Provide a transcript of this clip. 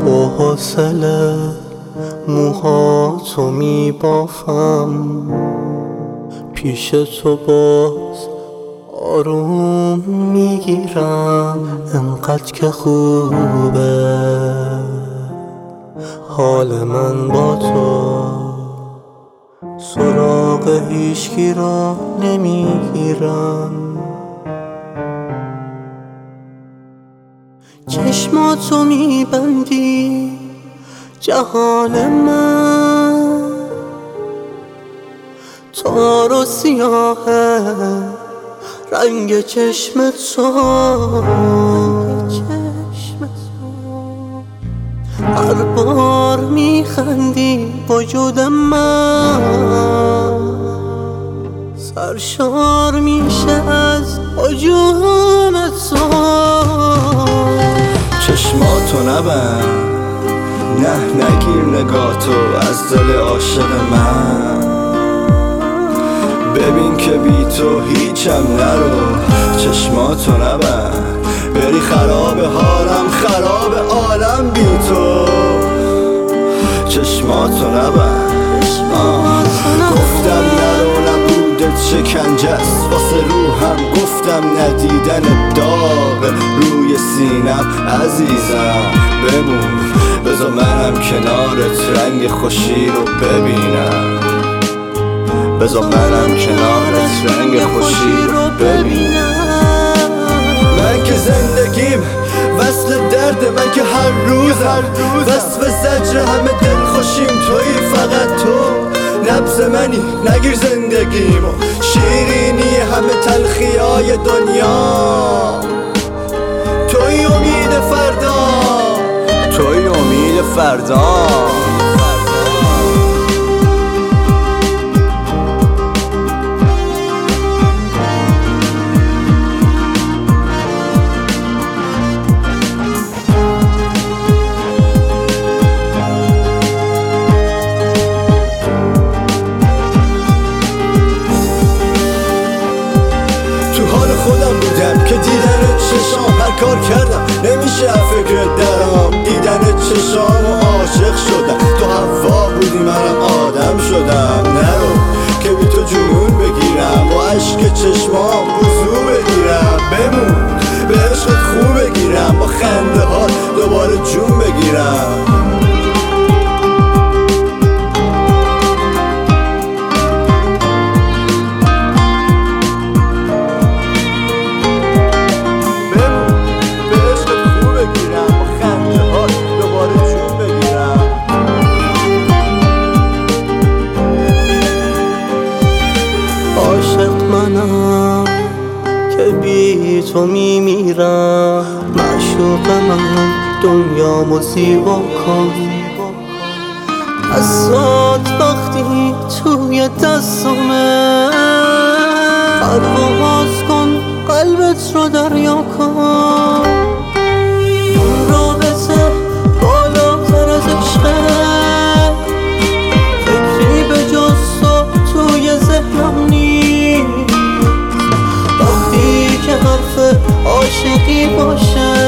با حوصله موهاتو میبافم، پیش تو باز آروم میگیرم. انقدر که خوبه حال من با تو، سراغ هیچکی را نمیگیرم. چشماتو میبندی جهان من، تار و سیاهه رنگ چشم تو. هر بار میخندی وجود من سرشار میشه از هجوم تو. چشماتو نبند، نه نگیر نگاهتو از دل عاشق من. ببین که بی تو هیچم نرو، چشماتو نبند، بری خراب حالم، خراب عالم بی تو. چشماتو نبند، گفتم نرو نبودت شکنجه است واسه روحم، گفتم ندیدن داغ روی سینم. عزیزم بمون، بذار منم کنارت رنگ خوشی رو ببینم. بذار منم کنارت رنگ خوشی رو ببینم. من که زندگیم وصل درد، من که هر روزم وصف زجر همه دل خوشیم. تویی فقط تو، نبض منی نگیر زندگیمو، شیرینی همه تلخیای دنیا. تویی امید فردا، تویی امید فردا. خودم بودم که دیدن چشام هر کار کردم نمیشه فکر درام. دیدن چشام و عاشق شدم، تو هوا بودی منم آدم شدم. نرو که بی تو جنون بگیرم، با عشق چشمام وضو بگیرم. بمون به عشقت خوب بگیرم، با خنده ها دوباره جون بگیرم. عاشق منم که بی تو میمیرم، معشوق من دنیامو زیبا کن. دستات وقتی توی دستمه، پرواز کن قلبت رو دریا کن. این رابطه بالاتر از عشقه، فکری به جز تو توی ذهنم نیست. وقتی که حرف عاشقی باشه